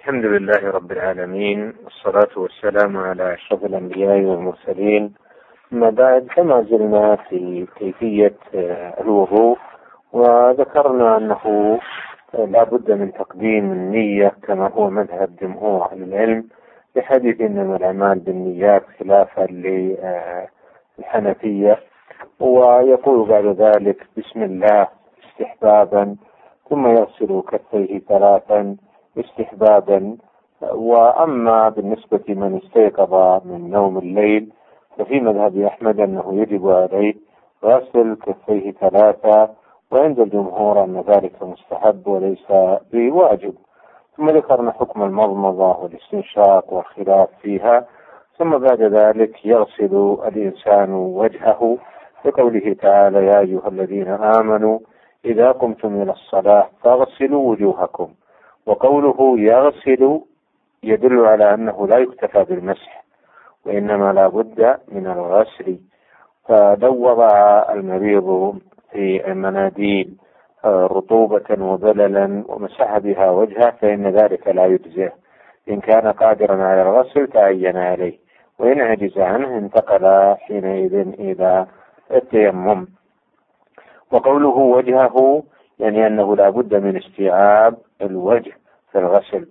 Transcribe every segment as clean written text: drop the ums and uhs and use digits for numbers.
الحمد لله رب العالمين، والصلاة والسلام على أشرف الأنبياء والمرسلين. أما بعد، فما زلنا في كيفية الوضوء، وذكرنا أنه لا بد من تقديم النية كما هو مذهب جمهور أهل العلم، بحديث إنما الأعمال بالنيات خلافا للحنفية. ويقول بعد ذلك بسم الله استحبابا، ثم يغسل كفيه 3 استحبابا. وأما بالنسبة من استيقظ من نوم الليل، ففي مذهب أحمد أنه يجب عليه غسل كفيه 3، وعند الجمهور أن ذلك مستحب وليس بواجب. ثم ذكرنا حكم المضمضة والاستنشاق والخلاف فيها. ثم بعد ذلك يغسل الإنسان وجهه، بقوله تعالى يا أيها الذين آمنوا إذا قمتم إلى الصلاة فاغسلوا وجوهكم. وقوله يغسل يدل على أنه لا يكتفى بالمسح، وإنما لا بد من الغسل. فلو وضع المريض في المناديل رطوبة وبللا ومسح بها وجهه فإن ذلك لا يجزئه. إن كان قادرا على الغسل تعين عليه، وإن عجز عنه انتقل حينئذ إلى التيمم. وقوله وجهه يعني أنه لا بد من استيعاب الوجه في الغسل.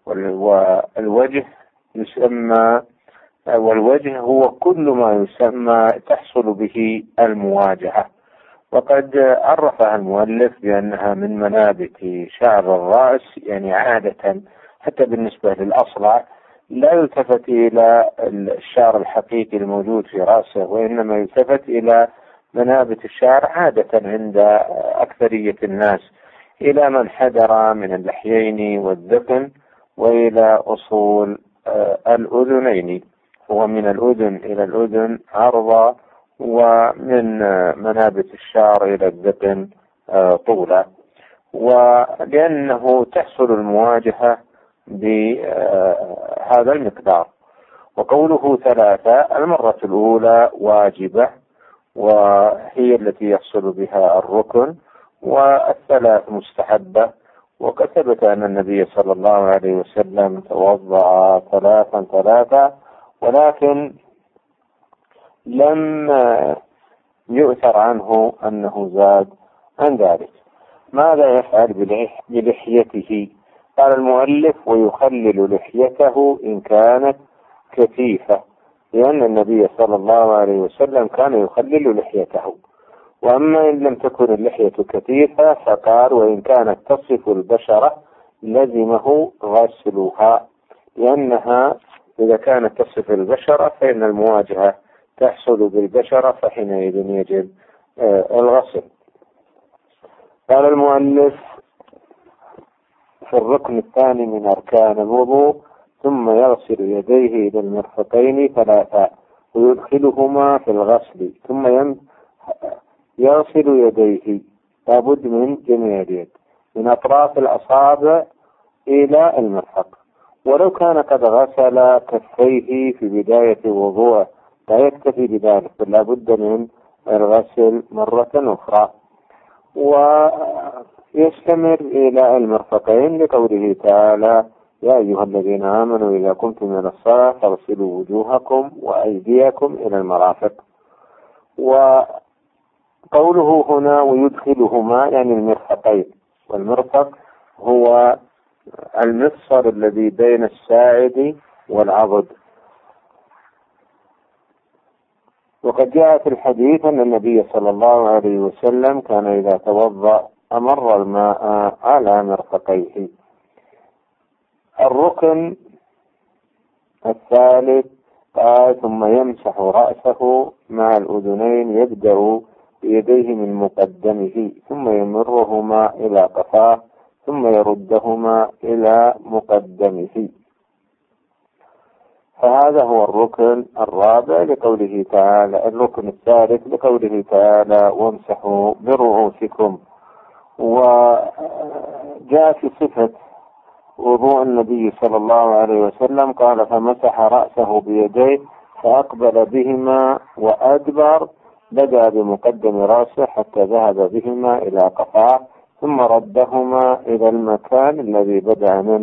والوجه يسمى، والوجه هو كل ما يسمى تحصل به المواجهة. وقد عرفها المؤلف بأنها من منابت شعر الرأس، يعني عادة حتى بالنسبة للأصلع لا يلتفت إلى الشعر الحقيقي الموجود في رأسه، وإنما يلتفت إلى منابت الشعر عادة عند أكثرية الناس، إلى من حدر من اللحيين والذقن، وإلى أصول الأذنين، ومن الأذن إلى الأذن عرضا، ومن منابت الشعر إلى الذقن طولا. ولأنه تحصل المواجهة بهذا المقدار. وقوله 3، المرة الأولى واجبة وهي التي يحصل بها الركن، والثلاث مستحبة. وقد ثبت أن النبي صلى الله عليه وسلم توضأ 3، ولكن لم يؤثر عنه أنه زاد عن ذلك. ماذا يفعل بلحيته؟ قال المؤلف ويخلل لحيته إن كانت كثيفة، لأن النبي صلى الله عليه وسلم كان يخلل لحيته. وأما إن لم تكن اللحية كثيفة فقال وإن كانت تصف البشرة لزمه غسلها، لأنها إذا كانت تصف البشرة فإن المواجهة تحصل بالبشرة، فحينئذ يجب الغسل. قال المؤلف في الركن الثاني من أركان الوضوء ثم يغسل يديه إلى المرفقين 3 ويدخلهما في الغسل، ثم يغسل يديه، لابد من جميع اليد من أطراف الأصابع إلى المرفق. ولو كان قد غسل كفيه في بداية وضوءه لا يكتفي بذلك، بل لابد من الغسل مرة أخرى، ويستمر إلى المرفقين لقوله تعالى يا أيها الذين آمنوا إذا قمتم إلى الصلاة فاغسلوا وجوهكم وأيديكم إلى المرافق. وقوله هنا ويدخلهما يعني المرفقين، والمرفق هو المفصل الذي بين الساعد والعضد. وقد جاء في الحديث أن النبي صلى الله عليه وسلم كان إذا توضأ أمر الماء على مرفقيه. الركن الثالث قال ثم يمسح رأسه مع الأذنين، يبدأ بيديه من مقدمه ثم يمرهما إلى قفاه ثم يردهما إلى مقدمه. فهذا هو الركن الرابع لقوله تعالى، الركن الثالث لقوله تعالى وامسحوا برؤوسكم. وجاء في صفة وضوء النبي صلى الله عليه وسلم قال فمسح رأسه بيديه فأقبل بهما وأدبر، بدأ بمقدم رأسه حتى ذهب بهما إلى قفاه ثم ردهما إلى المكان الذي بدأ منه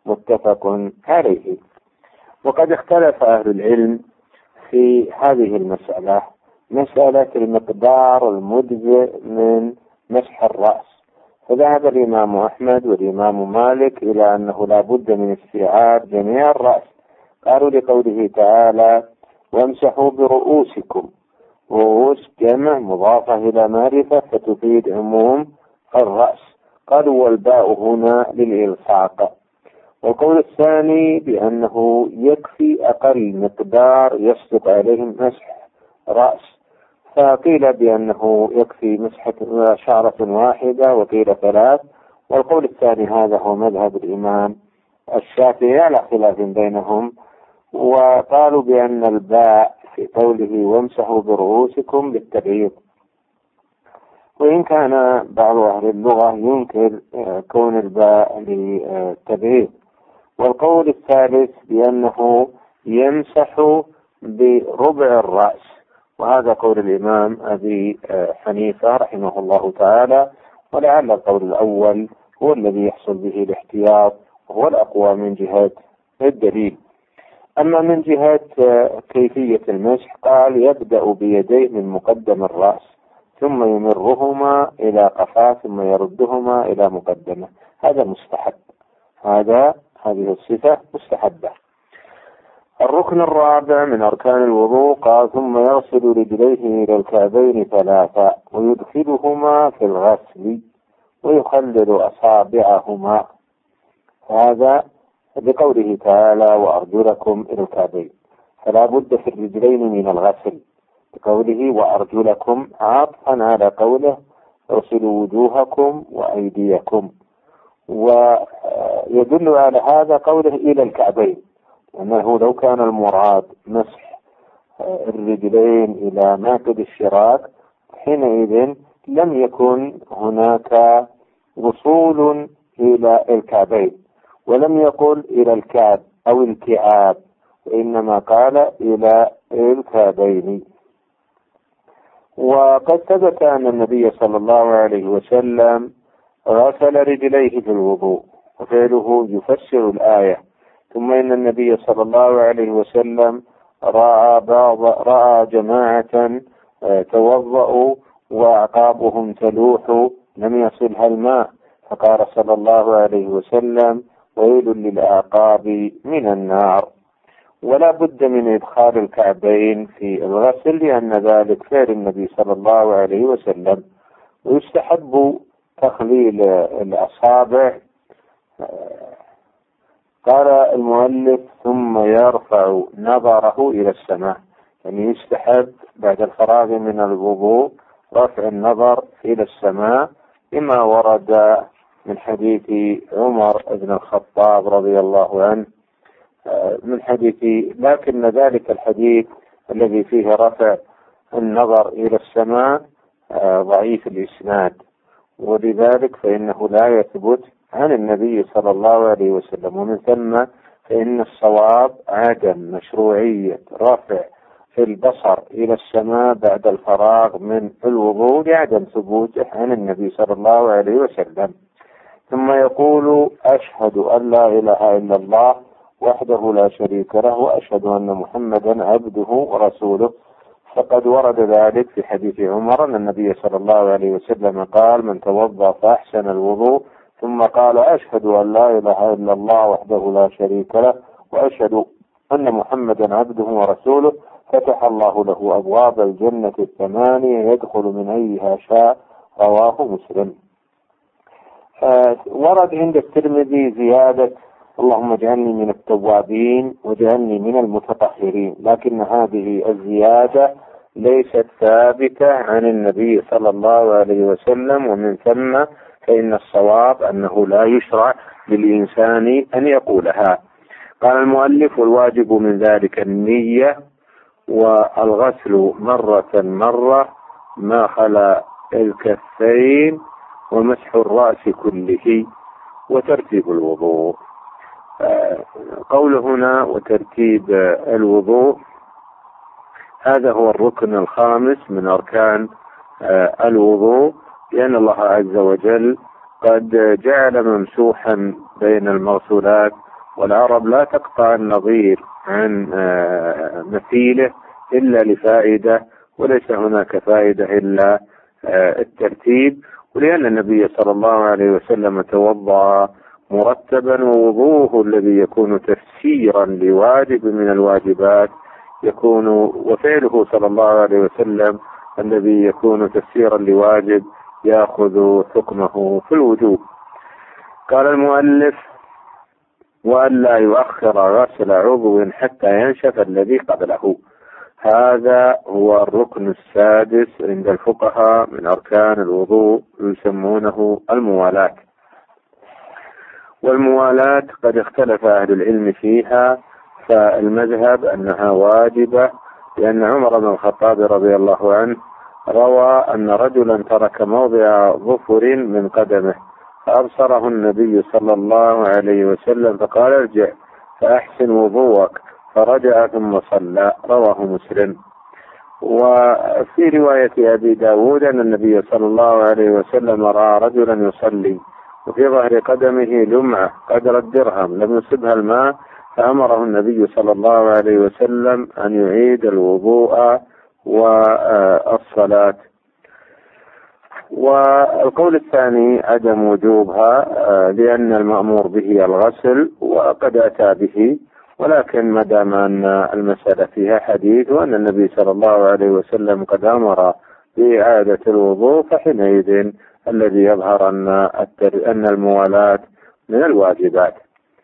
متفق عليه. وقد اختلف أهل العلم في هذه المسألة، مسألة المقدار المجزئ من مسح الرأس. فذهب الإمام أحمد والإمام مالك إلى أنه لا بد من استيعاب جميع الرأس، قالوا لقوله تعالى وامسحوا برؤوسكم، رؤوس جمع مضافة إلى معرفة فتفيد عموم الرأس، قالوا والباء هنا للإلصاق. والقول الثاني بأنه يكفي أقل مقدار يصدق عليه مسح رأس، فقيل بأنه يكفي مسحة شعرة واحدة وقيل 3. والقول الثاني هذا هو مذهب الإمام الشافعي على خلاف بينهم، وقالوا بأن الباء في قوله وامسحوا برؤوسكم للتبعيض، وإن كان بعض أهل اللغة ينكر كون الباء للتبعيض. والقول الثالث بأنه يمسح بربع الرأس، وهذا قول الإمام أبي حنيفة رحمه الله تعالى، ولعل القول الأول هو الذي يحصل به الاحتياط وهو الأقوى من جهة الدليل. أما من جهة كيفية المسح قال يبدأ بيديه من مقدم الرأس ثم يمرهما إلى قفاه ثم يردهما إلى مقدمه، هذا مستحب، هذه الصفة مستحبة. الركن الرابع من أركان الوضوء قال ثم يغسل رجليه إلى الكعبين 3 ويدخلهما في الغسل ويخلل أصابعهما، هذا بقوله تعالى وأرجلكم إلى الكعبين، فلا بد في الرجلين من الغسل بقوله وأرجلكم عطفا على قوله اغسلوا وجوهكم وأيديكم. ويدل على هذا قوله إلى الكعبين، أنه لو كان المراد مسح الرجلين إلى ناقض الشراك حينئذ لم يكن هناك وصول إلى الكعبين، ولم يقل إلى الكعب أو الكعاب، وإنما قال إلى الكعبين. وقد ثبت أن النبي صلى الله عليه وسلم غسل رجليه في الوضوء، وفعله يفسر الآية. ثم إن النبي صلى الله عليه وسلم رأى جماعة توضأوا وأعقابهم تلوح لم يصلها الماء، فقال صلى الله عليه وسلم ويل للأعقاب من النار. ولا بد من إدخال الكعبين في الغسل لأن ذلك فعل النبي صلى الله عليه وسلم. ويستحب تخليل الأصابع. قال المؤلف ثم يرفع نظره إلى السماء، يعني يستحب بعد الفراغ من الوضوء رفع النظر إلى السماء، لما ورد من حديث عمر بن الخطاب رضي الله عنه من حديث، لكن ذلك الحديث الذي فيه رفع النظر إلى السماء ضعيف الإسناد، ولذلك فإنه لا يثبت عن النبي صلى الله عليه وسلم. ومن ثم فإن الصواب عدم مشروعية رفع في البصر إلى السماء بعد الفراغ من الوضوء لعدم ثبوته عن النبي صلى الله عليه وسلم. ثم يقول أشهد أن لا إله إلا الله وحده لا شريك له وأشهد أن محمدا عبده ورسوله. فقد ورد ذلك في حديث عمر أن النبي صلى الله عليه وسلم قال من توضأ فأحسن الوضوء ثم قال أشهد أن لا إله إلا الله وحده لا شريك له وأشهد أن محمدا عبده ورسوله فتح الله له أبواب الجنة 8 يدخل من أيها شاء، رواه مسلم. ورد عند الترمذي زيادة اللهم اجعلني من التوابين واجعلني من المتطهرين، لكن هذه الزيادة ليست ثابتة عن النبي صلى الله عليه وسلم، ومن ثم فإن الصواب أنه لا يشرع للإنسان أن يقولها. قال المؤلف والواجب من ذلك النية والغسل مرة ما خلا الكفين ومسح الرأس كله وترتيب الوضوء. قول هنا وترتيب الوضوء هذا هو الركن الخامس من أركان الوضوء، لأن الله عز وجل قد جعل ممسوحا بين المغسولات والعرب لا تقطع النظير عن مثيله إلا لفائدة، وليس هناك فائدة إلا الترتيب. ولأن النبي صلى الله عليه وسلم توضأ مرتبا، ووضوءه الذي يكون تفسيرا لواجب من الواجبات يكون، وفعله صلى الله عليه وسلم الذي يكون تفسيرا لواجب يأخذ حكمه في الوجوب. قال المؤلف: وألا يؤخر غسل عضو حتى ينشف الذي قبله. هذا هو الركن السادس عند الفقهاء من أركان الوضوء، يسمونه الموالاة. والموالاة قد اختلف أهل العلم فيها، فالمذهب أنها واجبة، لأن عمر بن الخطاب رضي الله عنه روى أن رجلا ترك موضع ظفر من قدمه فأبصره النبي صلى الله عليه وسلم فقال: ارجع فأحسن وضوءك، فرجع ثم صلى. رواه مسلم. وفي رواية أبي داود أن النبي صلى الله عليه وسلم رأى رجلا يصلي وفي ظهر قدمه لمعة قدر الدرهم لم يصبها الماء، فأمره النبي صلى الله عليه وسلم أن يعيد الوضوء والصلاة. والقول الثاني عدم وجوبها، لأن المأمور به الغسل وقد أتى به، ولكن ما دام أن المسألة فيها حديث وأن النبي صلى الله عليه وسلم قد أمر بإعادة الوضوء، فحينئذ الذي يظهر أن الموالاة من الواجبات.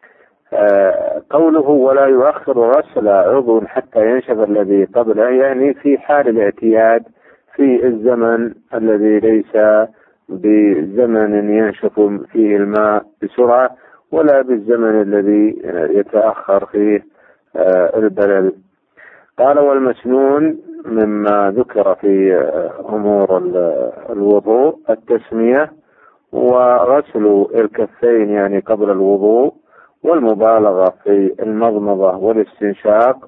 قوله: ولا يؤخر غسل عضو حتى ينشف الذي قبله، يعني في حال الاعتياد في الزمن الذي ليس بزمن ينشف فيه الماء بسرعة، ولا بالزمن الذي يتأخر فيه البلل. قال: والمسنون مما ذكر في أمور الوضوء التسمية وغسل الكفين يعني قبل الوضوء، والمبالغة في المضمضة والاستنشاق،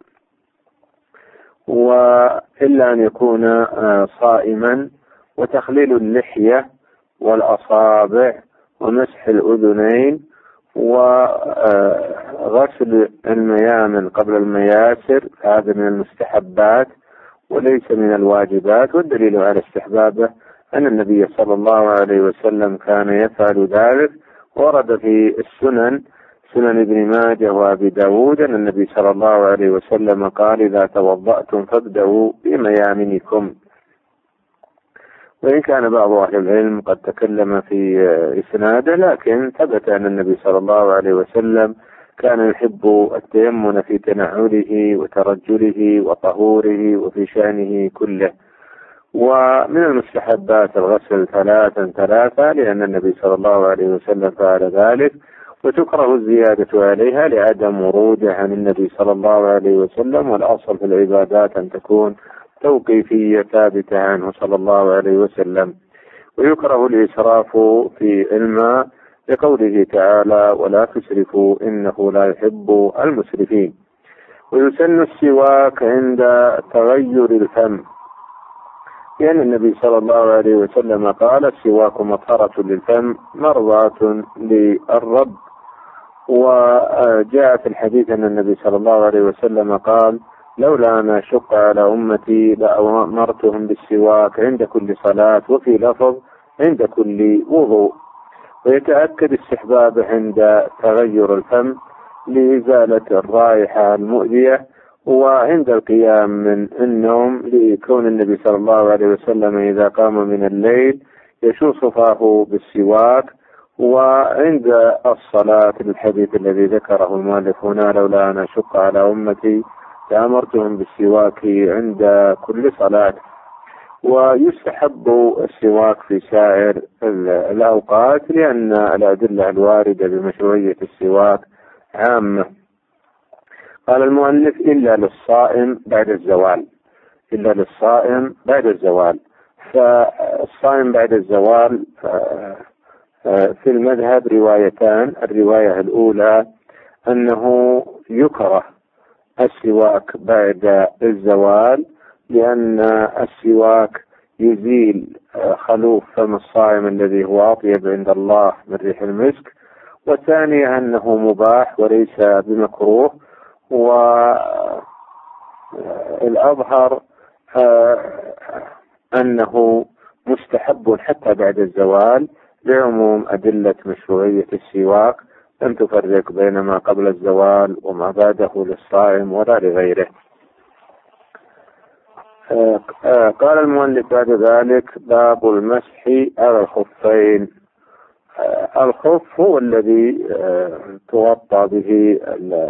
وإلا أن يكون صائما، وتخليل اللحية والأصابع ومسح الأذنين، وغسل الميامن قبل المياسر. هذا من المستحبات وليس من الواجبات. والدليل على استحبابه أن النبي صلى الله عليه وسلم كان يفعل ذلك. ورد في السنن، سنن ابن ماجه وابي داود، أن النبي صلى الله عليه وسلم قال: إذا توضأتم فابدأوا بميامنكم. وإن كان بعض أهل العلم قد تكلم في إسناده، لكن ثبت أن النبي صلى الله عليه وسلم كان يحب التيمن في تنعله وترجله وطهوره وفي شأنه كله. ومن المستحبات الغسل ثلاثا لأن النبي صلى الله عليه وسلم فعل ذلك، وتكره الزيادة عليها لعدم وروده عن النبي صلى الله عليه وسلم. والأصل في العبادات أن تكون توقيفية ثابتة عنه صلى الله عليه وسلم. ويكره الإسراف في الماء لقوله تعالى: ولا تسرفوا إنه لا يحب المسرفين. ويسن السواك عند تغير الفم، لأن النبي صلى الله عليه وسلم قال: السواك مطهرة للفم مرضاة للرب. وجاء في الحديث أن النبي صلى الله عليه وسلم قال: لولا أن أشق على أمتي لأمرتهم بالسواك عند كل صلاة، وفي لفظ عند كل وضوء. ويتأكد استحبابه عند تغير الفم لإزالة الرائحة المؤذية، وعند القيام من النوم لكون النبي صلى الله عليه وسلم إذا قام من الليل يشوص فاه بالسواك. وعند الصلاة للحديث الذي ذكره المؤلف هنا: لولا أن أشق على أمتي لأمرتهم بالسواك عند كل صلاة. ويستحب السواك في سائر الأوقات، لأن الأدلة الواردة بمشروعية السواك عامة. قال المؤلف: إلا للصائم بعد الزوال. إلا للصائم بعد الزوال. فالصائم بعد الزوال في المذهب روايتان. الرواية الأولى أنه يكره السواك بعد الزوال، لأن السواك يزيل خلوف فم الصائم الذي هو أطيب عند الله من ريح المسك. والثانية أنه مباح وليس بمكروه. والأظهر أنه مستحب حتى بعد الزوال لعموم أدلة مشروعية السواك، لم تفرق بين ما قبل الزوال وما بعده للصائم ولا لغيره. قال المؤلف بعد ذلك: باب المسح على الخفين. الخف هو الذي تغطى به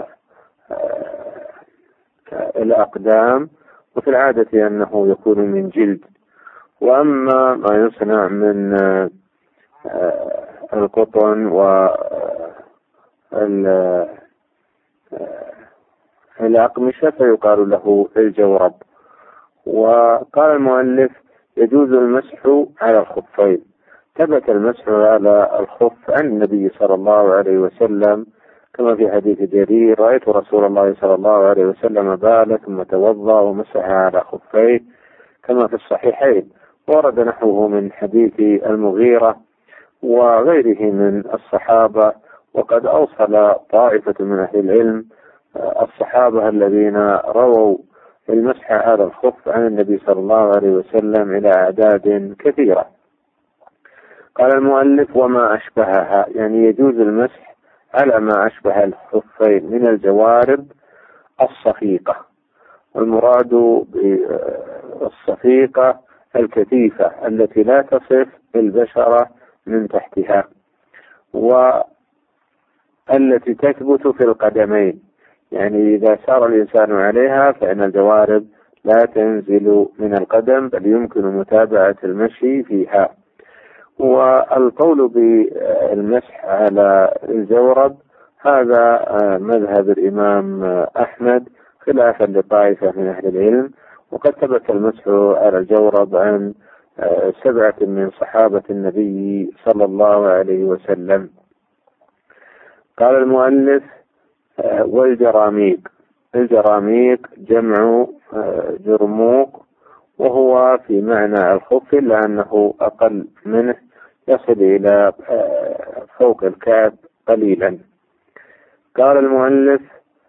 الأقدام، وفي العادة أنه يكون من جلد. وأما ما يصنع من القطن والأقمشة فيقال له الجورب. وقال المؤلف: يجوز المسح على الخفين. ثبت المسح على الخف عن النبي صلى الله عليه وسلم كما في حديث جرير: رأيت رسول الله صلى الله عليه وسلم بال ثم توضأ ومسح على خفيه، كما في الصحيحين. ورد نحوه من حديث المغيرة وغيره من الصحابة. وقد أوصل طائفة من أهل العلم الصحابة الذين رووا المسح على الخف عن النبي صلى الله عليه وسلم إلى أعداد كثيرة. قال المؤلف: وما أشبهها، يعني يجوز المسح على ما أشبه الخفين من الجوارب الصفيقة. والمراد بالصفيقة الكثيفة التي لا تصف البشرة من تحتها، والتي تثبت في القدمين، يعني إذا سار الإنسان عليها فإن الجوارب لا تنزل من القدم بل يمكن متابعة المشي فيها. والقول بالمسح على الجورب هذا مذهب الإمام أحمد خلافا لطائفة من أهل العلم. وقد ثبت المسح على الجورب عن 7 من صحابة النبي صلى الله عليه وسلم. قال المؤلف: والجراميق. الجراميق جمع جرموق، وهو في معنى الخف لأنه أقل منه، يصل إلى فوق الكعب قليلا. قال المؤلف: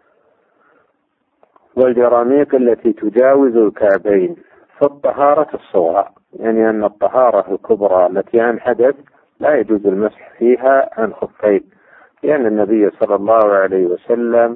والجراميق التي تجاوز الكعبين. فالطهارة الصغرى، يعني أن الطهارة الكبرى التي عن حدث لا يجوز المسح فيها عن خفين، لأن النبي صلى الله عليه وسلم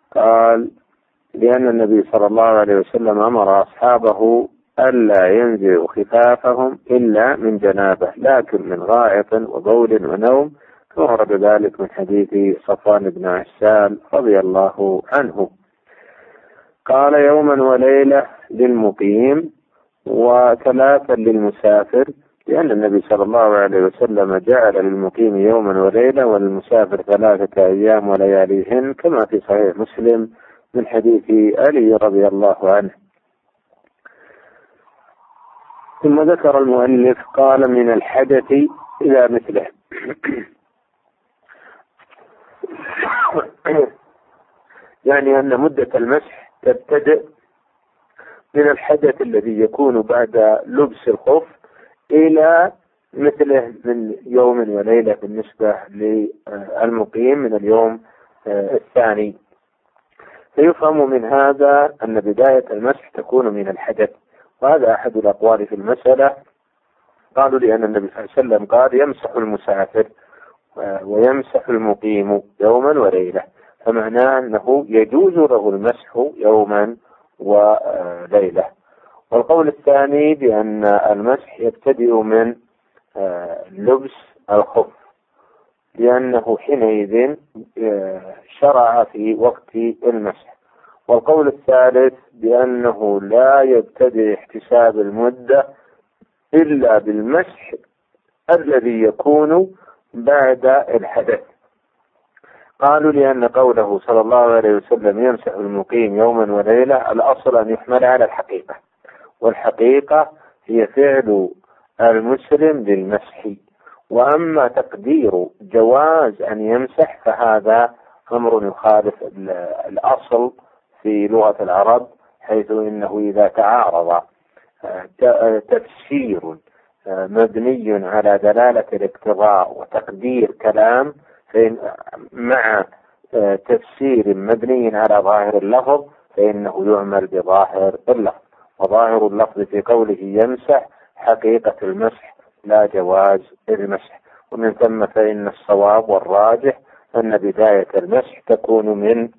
أمر أصحابه ألا ينزعوا خفافهم إلا من جنابه، لكن من غائط وبول ونوم، كما ورد ذلك من حديث صفوان بن عسال رضي الله عنه. قال: يوما وليلة للمقيم، و3 للمسافر، لأن النبي صلى الله عليه وسلم جعل للمقيم يوما وليلة وللمسافر 3 أيام ولياليهن، كما في صحيح مسلم من حديث علي رضي الله عنه. ثم ذكر المؤلف: قال: من الحدث إلى مثله. يعني أن مدة المسح تبتدئ من الحدث الذي يكون بعد لبس الخف إلى مثله من يوم وليلة بالنسبة للمقيم من اليوم الثاني. فيفهم من هذا أن بداية المسح تكون من الحدث، وهذا أحد الأقوال في المسألة. قالوا لأن النبي صلى الله عليه وسلم قال: يمسح المسافر ويمسح المقيم يوما وليلة، فمعناه أنه يجوز له المسح يوما وليلة. والقول الثاني بأن المسح يبتدئ من لبس الخف، لأنه حينئذ شرع في وقت المسح. والقول الثالث بأنه لا يبتدئ احتساب المدة إلا بالمسح الذي يكون بعد الحدث. قالوا لأن قوله صلى الله عليه وسلم يمسح المقيم يوما وليلة الأصل أن يحمل على الحقيقة، والحقيقة هي فعل المسلم للمسح. وأما تقدير جواز أن يمسح فهذا أمر يخالف الأصل في لغة العرب، حيث إنه إذا تعارض تفسير مبني على دلالة الاقتضاء وتقدير كلام مع تفسير مبني على ظاهر اللفظ فإنه يعمل بظاهر اللفظ. وظاهر اللفظ في قوله يمسح حقيقة المسح لا جواز المسح. ومن ثم فإن الصواب والراجح أن بداية المسح تكون من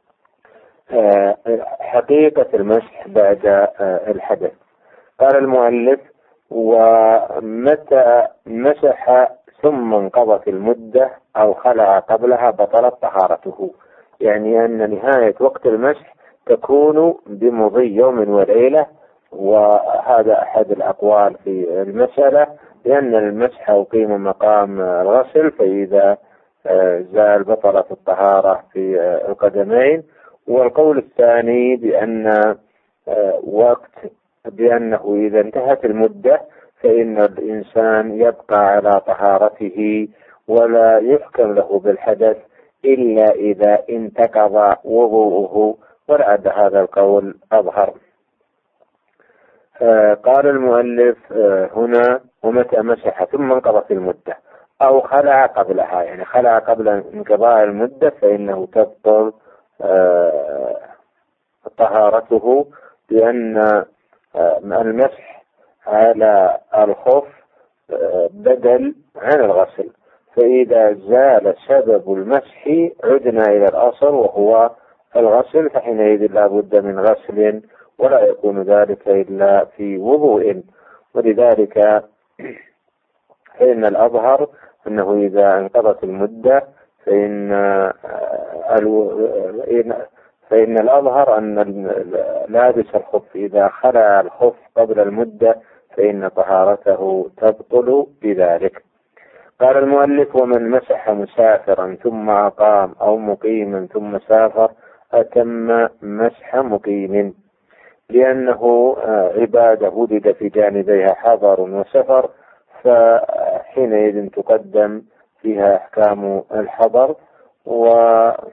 حقيقة المسح بعد الحدث. قال المؤلف: ومتى مسح ثم انقضت المدة أو خلع قبلها بطلت طهارته، يعني أن نهاية وقت المسح تكون بمضي يوم وليلة. وهذا أحد الأقوال في المسألة، لأن المسح يقيم مقام الغسل، فإذا زال بطلت الطهارة في القدمين. والقول الثاني بأنه إذا انتهت المدة فإن الإنسان يبقى على طهارته ولا يحكم له بالحدث إلا إذا انتقض وضوءه، ولعل هذا القول أظهر. قال المؤلف هنا: ومتى مسح ثم انقضت المدة أو خلع قبلها، يعني خلع قبل انقضاء المدة، فإنه تبطل طهارته، لأن المسح على الخف بدل عن الغسل، فإذا زال سبب المسح عدنا إلى الأصل وهو الغسل، فحينئذ لا بد من غسل، ولا يكون ذلك إلا في وضوء. ولذلك فإن الأظهر أنه إذا انقضت المدة فإن الأظهر أن لابس الخف إذا خلع الخف قبل المدة فإن طهارته تبطل بذلك. قال المؤلف: ومن مسح مسافرا ثم أقام أو مقيما ثم سافر أتم مسح مقيم، لأنه عبادة وجد في جانبيها حضر وسفر، فحينئذ تقدم فيها أحكام الحضر، وهذا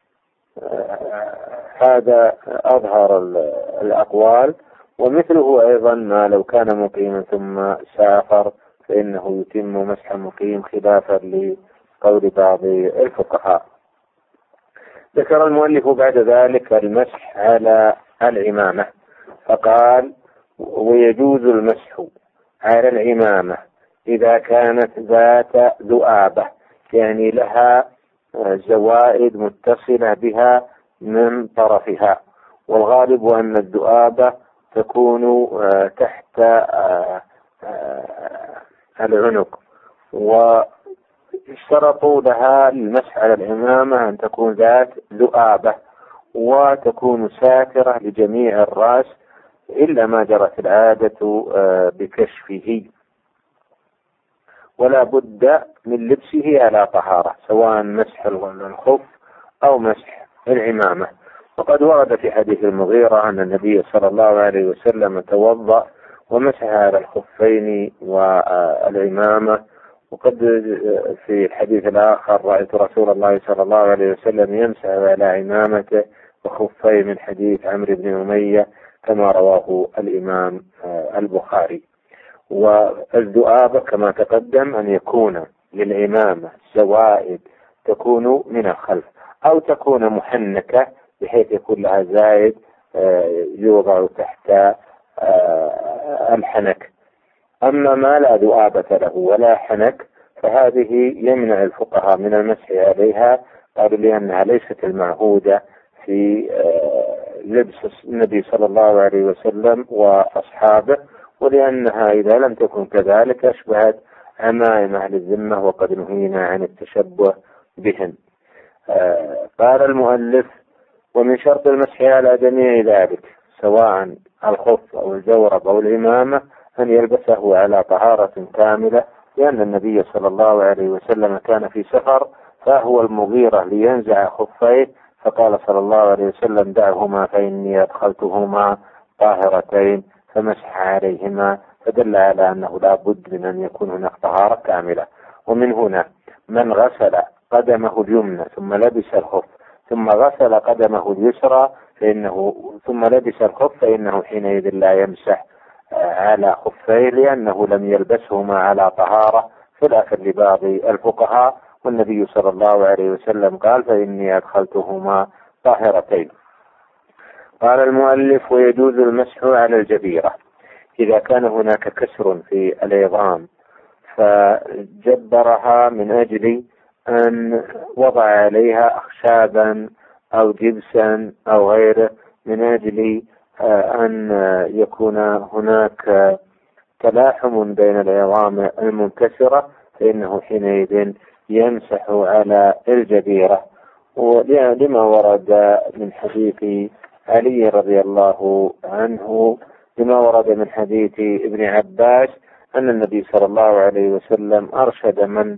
أظهر الأقوال. ومثله أيضا ما لو كان مقيما ثم سافر فإنه يتم مسح مقيم، خلافا لقول بعض الفقهاء. ذكر المؤلف بعد ذلك المسح على العمامة، فقال: ويجوز المسح على العمامة إذا كانت ذات ذؤابة، يعني لها زوائد متصلة بها من طرفها، والغالب أن الذؤابة تكون تحت العنق، واشترطوا لها المسح على العمامة أن تكون ذات ذؤابة وتكون ساترة لجميع الرأس إلا ما جرت العادة بكشفه، ولا بد من لبسه على طهارة، سواء مسح الخف أو مسح العمامة. وقد ورد في حديث المغيرة أن النبي صلى الله عليه وسلم توضأ ومسح على الخفين والعمامة. وقد في الحديث الآخر: رأيت رسول الله صلى الله عليه وسلم يمسح على عمامته وخفيه، من حديث عمرو بن أمية، كما رواه الإمام البخاري. والذؤابة كما تقدم أن يكون للعمامة زوائد تكون من الخلف، أو تكون محنكة بحيث يكون لها زائد يوضع تحت الحنك. أما ما لا ذؤابة له ولا حنك فهذه يمنع الفقهاء من المسح عليها، قالوا لأنها ليست المعهودة في لبس النبي صلى الله عليه وسلم وأصحابه، ولأنها إذا لم تكن كذلك أشبهت عمائم أهل الذمة، وقد نهينا عن التشبه بهم. قال المؤلف: ومن شرط المسح على جميع ذلك سواء الخف أو الجورب أو العمامة أن يلبسه على طهارة كاملة، لأن النبي صلى الله عليه وسلم كان في سفر فهو المغيرة لينزع خفيه، فقال صلى الله عليه وسلم: دعهما فإني أدخلتهما طاهرتين، فمسح عليهما، فدل على أنه لا بد من أن يكون هناك طهارة كاملة. ومن هنا من غسل قدمه اليمنى ثم لبس الخف ثم غسل قدمه اليسرى ثم لبس الخف فإنه حينئذ لا يمسح على خفيه، لأنه لم يلبسهما على طهارة، خلافا لبعض الفقهاء. والنبي صلى الله عليه وسلم قال فإني أدخلتهما طاهرتين. قال المؤلف: ويجوز المسح على الجبيرة إذا كان هناك كسر في العظام فجبرها من أجل أن وضع عليها أخشابا أو جبسا أو غيره من أجل أن يكون هناك تلاحم بين العظام المنكسرة، فإنه حينئذ يمسح على الجبيرة، لما ورد من حديث علي رضي الله عنه، لما ورد من حديث ابن عباس أن النبي صلى الله عليه وسلم أرشد من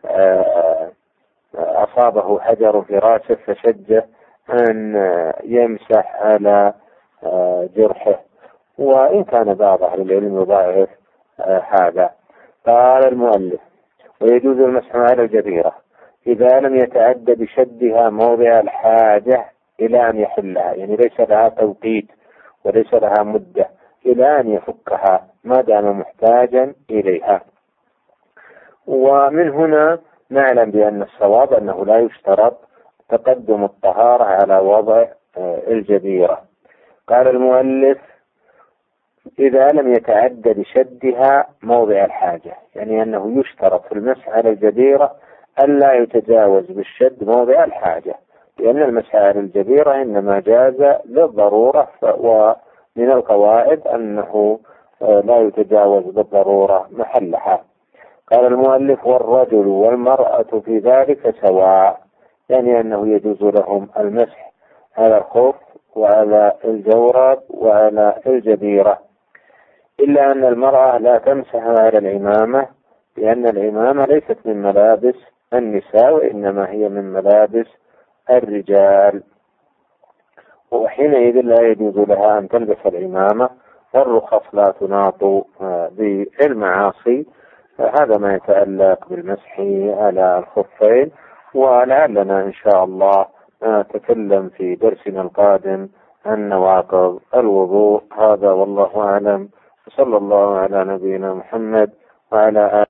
أصابه حجر في رأسه فشجه أن يمسح على جرحه، وإن كان بعض أهل العلم يضاعف هذا. قال المؤلف: ويجوز المسح على الجبيرة إذا لم يتعد بشدها موضع الحاجة إلى أن يحلها، يعني ليس لها توقيت وليس لها مدة، إلى أن يفكها ما دام محتاجا إليها. ومن هنا نعلم بأن الصواب أنه لا يشترط تقدم الطهارة على وضع الجبيرة. قال المؤلف: إذا لم يتعد بشدها موضع الحاجة، يعني أنه يشترط في المسح على الجبيرة ألا يتجاوز بالشد موضع الحاجة، لأن المسح على الجبيرة إنما جاز للضرورة، ومن القواعد أنه لا يتجاوز بالضرورة محلها. قال المؤلف: والرجل والمرأة في ذلك سواء، يعني أنه يجوز لهم المسح على الخف وعلى الجورب وعلى الجبيرة، إلا أن المرأة لا تمسح على العمامة، لأن العمامة ليست من ملابس النساء وإنما هي من ملابس الرجال، وحينئذ لا يجوز لها أن تلبس العمامة، والرخص لا تناط بالمعاصي. هذا ما يتعلق بالمسح على الخفين، ولعلنا إن شاء الله نتكلم في درسنا القادم عن نواقض الوضوء. هذا والله أعلم، وصلى الله على نبينا محمد وعلى آله